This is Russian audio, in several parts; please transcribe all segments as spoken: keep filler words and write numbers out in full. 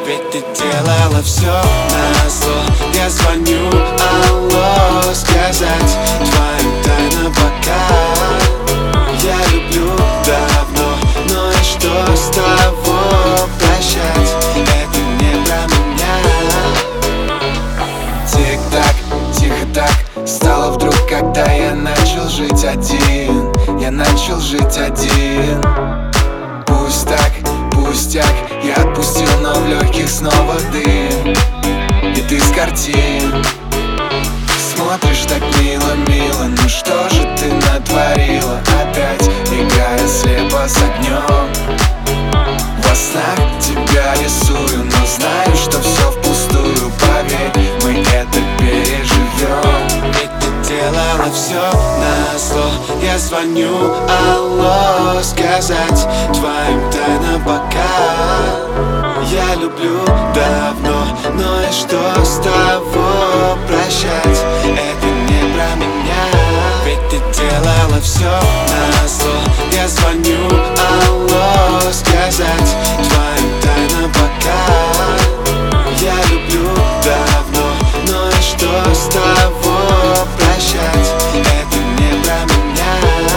Ведь ты делала все назло. Я звоню, алло, сказать твоим тайна пока. Я люблю давно, но и что с того? Прощать, это не про меня. Тик-так, тихо так стало вдруг, когда я начал жить один. Я начал жить один. Пусть так, пустяк, я отпустил, но в легких снова дым. И ты с картин смотришь так мило-мило. Ну что же ты натворила? Опять играя слепо с огнем. Во снах тебя рисую, но знаю, что все впустую. Поверь, мы это переживем. Ведь ты делала все назло. Я звоню, алло, сказать твоим тайна пока. Я люблю давно, но и что с того? Прощать, это не про меня. Ведь ты делала все назло. Я звоню, алло, сказать твоим тайна пока. Я люблю давно, но и что с того? Прощать, это не про меня.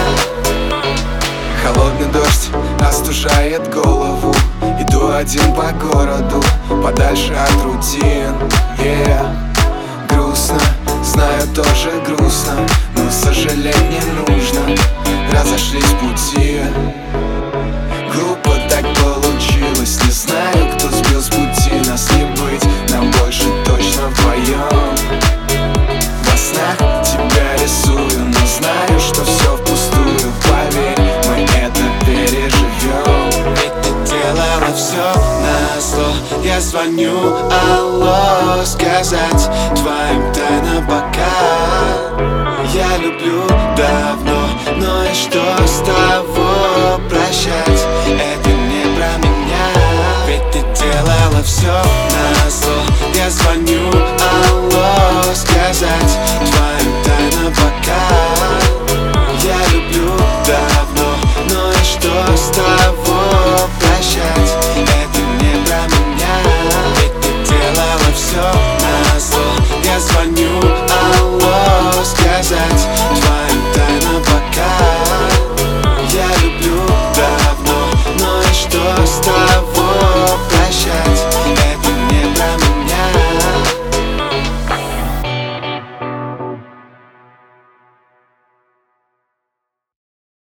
Холодный дождь остужает голову. Иду один по городу, подальше от рутин. Yeah. Грустно, знаю, тоже грустно, но сожалеть не нужно. Разошлись пути. Глупо так получилось. Не знаю, кто сбил с пути. Нас не быть, нам больше точно вдвоем. Во снах тебя рисую, но знаю, что все впустую. Поверь, мы это переживем. Ведь ты делала все назло. Я звоню, алло, сказать твоим тайна пока. Я люблю давно, но и что с того? Прощать, это не про меня. Ведь ты делала все